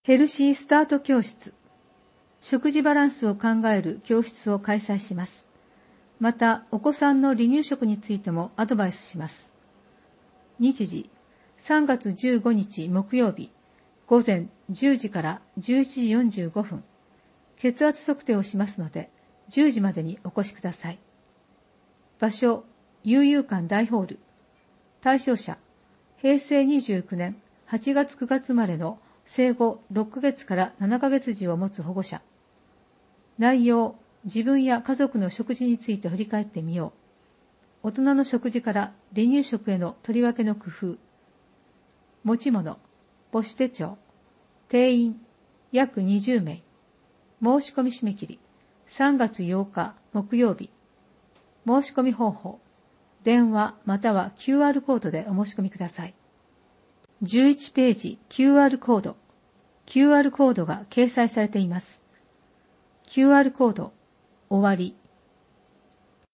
ヘルシースタート教室、食事バランスを考える教室を開催します。また、お子さんの離乳食についてもアドバイスします。日時、3月15日木曜日、午前10時から11時45分。血圧測定をしますので、10時までにお越しください。場所、悠々館大ホール。対象者、平成29年8月9月生まれの生後6ヶ月から7ヶ月児を持つ保護者。内容、自分や家族の食事について振り返ってみよう。大人の食事から離乳食への取り分けの工夫。持ち物、母子手帳。定員、約20名。申し込み締め切り、3月8日木曜日。申し込み方法、電話または QR コードでお申し込みください。11ページ QR コード。QR コードが掲載されています。QR コード、終わり。